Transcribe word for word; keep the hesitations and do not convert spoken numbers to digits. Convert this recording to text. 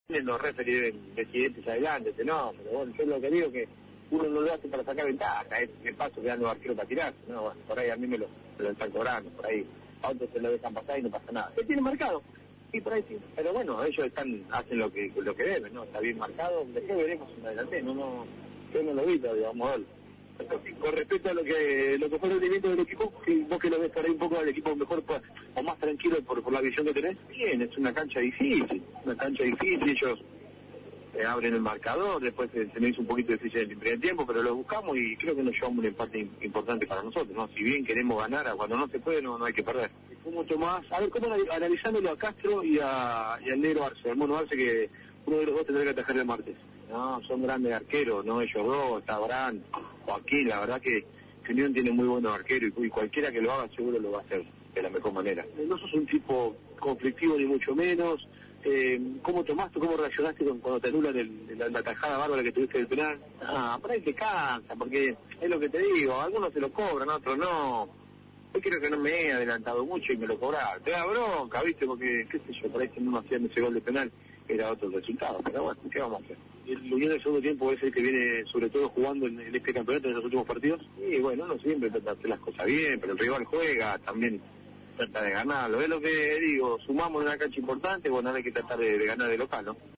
los referees presidentes adelante, no, pero bueno, yo lo que digo que uno no lo hace para sacar ventaja, es el paso que dan los arqueros para tirarse, no, bueno, por ahí a mí me lo, me lo están cobrando, por ahí a otros se lo dejan pasar y no pasa nada. ¿Qué tiene marcado? Sí, por ahí sí, pero bueno, ellos están, hacen lo que lo que deben, ¿no? Está bien marcado, después veremos en adelante, no, no, yo no lo vi todavía, vamos a ver. Con respecto a lo que lo que fue el rendimiento del equipo, que vos que lo ves por ahí un poco al equipo mejor pues, o más tranquilo por, por la visión que tenés, bien, es una cancha difícil, una cancha difícil, ellos eh, abren el marcador, después se, se me hizo un poquito difícil en el primer tiempo, pero lo buscamos y creo que nos llevamos un empate in, importante para nosotros, ¿no? Si bien queremos ganar, a cuando no se puede no, no hay que perder. Fue mucho más, a ver, cómo analizándolo a Castro y, a, y al negro Arce, al mono Arce que uno de los dos tendrá que atajar el martes. No, son grandes arqueros, no ellos dos, está Abraham, Joaquín, la verdad que Unión tiene muy buenos arqueros y, y cualquiera que lo haga seguro lo va a hacer de la mejor manera. No sos un tipo conflictivo ni mucho menos. Eh, ¿Cómo tomaste, cómo reaccionaste cuando te anulan el, la, la tajada bárbara que tuviste del penal? Ah, por ahí te cansa, porque es lo que te digo, algunos te lo cobran, otros no. Yo creo que no me he adelantado mucho y me lo cobraron. Te da bronca, ¿viste? Porque, qué sé yo, por ahí si no hacían ese gol de penal era otro resultado, pero bueno, ¿qué vamos a hacer? El Unión del segundo tiempo es el que viene sobre todo jugando en, en este campeonato en los últimos partidos y bueno, uno siempre trata de hacer las cosas bien, pero el rival juega, también trata de ganarlo, es lo que digo, sumamos en una cancha importante, bueno, ahora hay que tratar de, de ganar de local, ¿no?